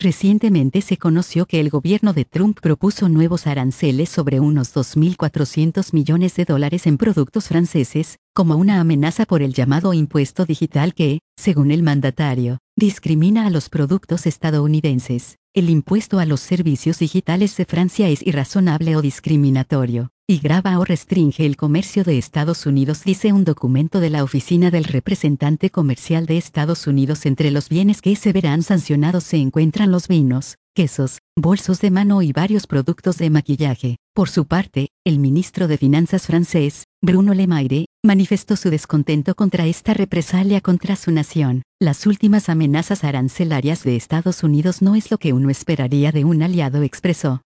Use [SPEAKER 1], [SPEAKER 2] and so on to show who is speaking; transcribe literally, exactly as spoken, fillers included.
[SPEAKER 1] Recientemente se conoció que el gobierno de Trump propuso nuevos aranceles sobre unos dos mil cuatrocientos millones de dólares en productos franceses, como una amenaza por el llamado impuesto digital que, según el mandatario, discrimina a los productos estadounidenses. El impuesto a los servicios digitales de Francia es irrazonable o discriminatorio, y grava o restringe el comercio de Estados Unidos, dice un documento de la Oficina del Representante Comercial de Estados Unidos. Entre los bienes que se verán sancionados se encuentran los vinos, quesos, bolsos de mano y varios productos de maquillaje. Por su parte, el ministro de Finanzas francés, Bruno Le Maire, manifestó su descontento contra esta represalia contra su nación. Las últimas amenazas arancelarias de Estados Unidos no es lo que uno esperaría de un aliado, expresó.